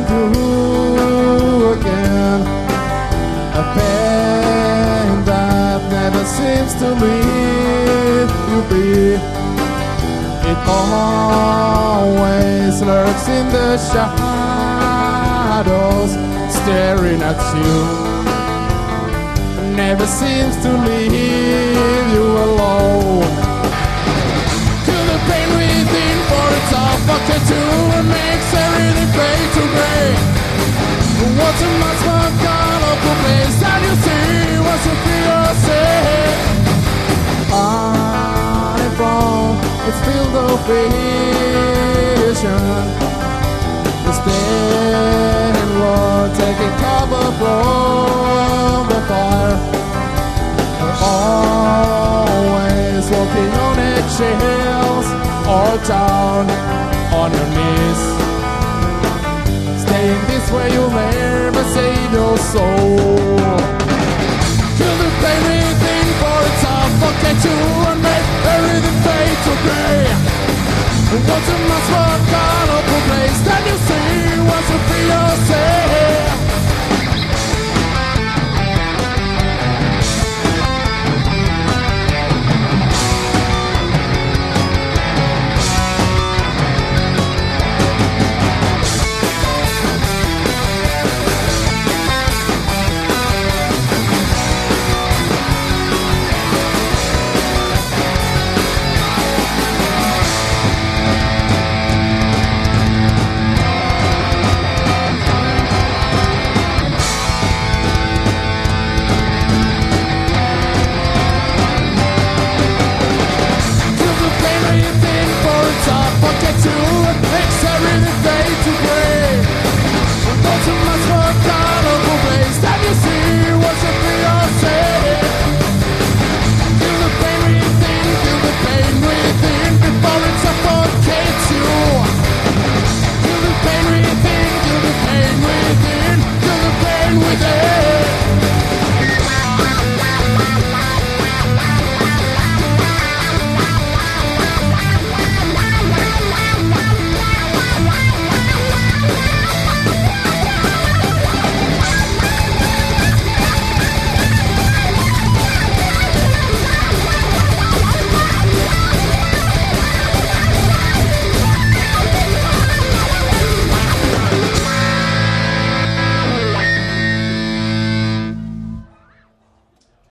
coming through again. A pain that never seems to leave you be. It always lurks in the shadows, staring at you. Never seems to leave you alone. Feel the pain within, for it's all fucked to and makes everything fade to gray. What's a much more colorful place that you see? What's your fear say? I'm from its field of vision. Instead, Lord, taking cover from the fire. Always walking on eggshells or down on your knees. Staying this way, you'll never save your soul. Feel the pain within, for it's all fucking to and make everything fade to grey. What's a much more colorful place than you see? What's a